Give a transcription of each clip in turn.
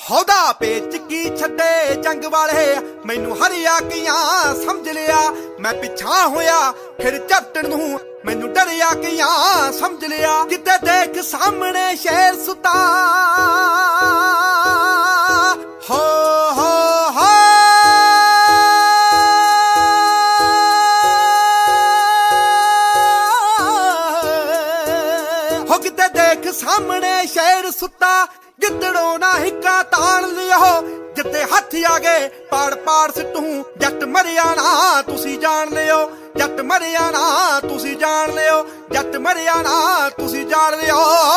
हौदा पेच की छड्डे जंग वाले मैनू हरिया किया समझ लिया। मैं पिछा होया फिर झटन नूं मैनू डरिया किया समझ लिया। किते देख सामने शेर सुता हो किते देख सामने शेर सुता। गिद्दड़ों ना हिक्का तान लियो जिते हथ आ गए पाड़ पाड़ सिटू। जट मरिया ना तुसी जान लियो, जट मरिया ना तुसी जान लियो, जट मरिया ना तुसी जान लियो।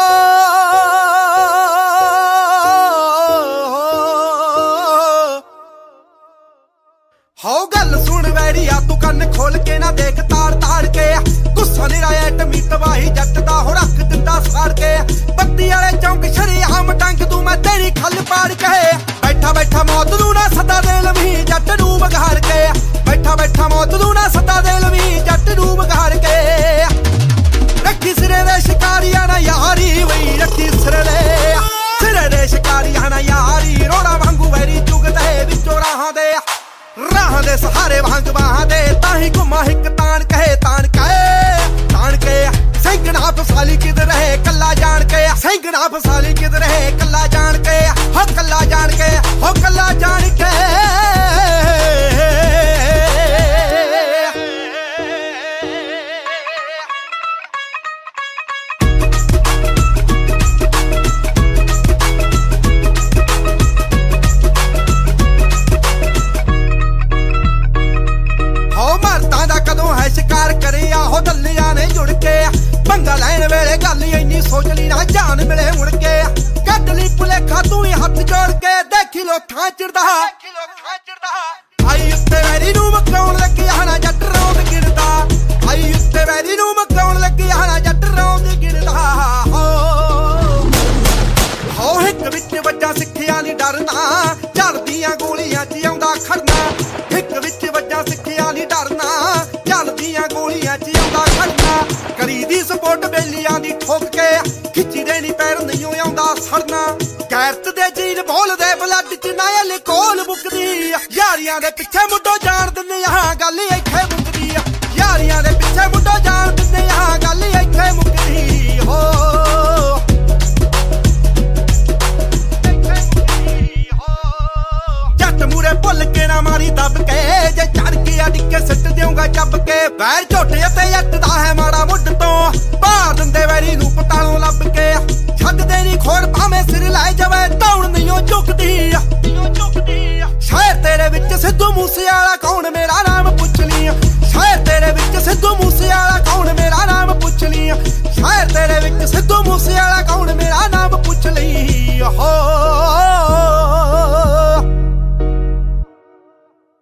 हो गल सुन वैरिया तू कन्न खोल के ना देख ताड़ ताड़ के। गुस्सा निराया टमी तबाही जट दा हो रख दिंदा साड़ के। बत्ती वाले चौंक शरीआम टंग तू मैं तेरी खल पाड़ के। बैठा बैठा मौत नूं ना सदा दे लवी जट नूं बघाड़ के। बैठा बैठा मौत नूं ना सदा दे लवी जट नूं बघाड़ के। रखी सिरे दे शिकारियां ना यारी वही रखी सिरे दे शिकारियां ना यारी। रोड़ा वांगू वैरी चुगदे विचों राहां दे सहारे वांग बाहां दे। ताही घुमा हिक तान कहे तान के। सैंकड़ा फसाली किधर है कला जान के। सैंकड़ा फसाली किधर है कला जान के। हो कला जान के, हो कला जान के। शिकार करे आहो दलिया ने जुड़ के। पंगा लैन वेले गल इन्नी सोच ली ना जान मिले मुड़ के। कट ली भुलेखा तू ही हथ जोड़ के। देखी लो थां चिड़दा आई उत्ते वैरी नूं मकाउण लगी आना जट रौंद गिरदा। आई उत्ते वैरी नूं मकाउण लगी आना जट रौंद गिरदा। हो हिक विच वज्जा सिੱਖਿਆ नहीं डरना चलदियां गोलियां च आउंदा खड़ना। हिक विच वज्जा सिੱਖਿਆ नहीं डरना चलदियां गोलियां च आउंदा खड़ना। करी दी सपोर्ट बेलियां दी ठोक के खिच्ची देनी पैर नहीं आउंदा सड़ना। गैरत दे जीन बोलदे ब्लड च नायल कोल मुकदी। यारियां दे पिछे मुंडो जान दिंदे आह गल इत्थे मुकदी। यारियां दे पिछे मुंडो जान दिंदे आह गल इत्थे मुकदी। हो मूरे भुल के ना मारी दब के। जे चढ़ के अडिके सिट देऊंगा जब के। वैर झोटे ते अटदा है माड़ा मुੱਢ तो। भार दिंदे वैरी नूं पतालों लब के। छड्डदे नी खोड़ भावें सिर लै जावे धौण नहीं झुकदी। शहर तेरे विच सिद्धू मूसेवाला कौन मेरा नाम पुछ ली। शहर तेरे विच सिद्धू मूसेवाला कौन मेरा नाम पुछ ली। शहर तेरे विच सिद्धू मूसेवाला कौन मेरा नाम पुछ ली। हो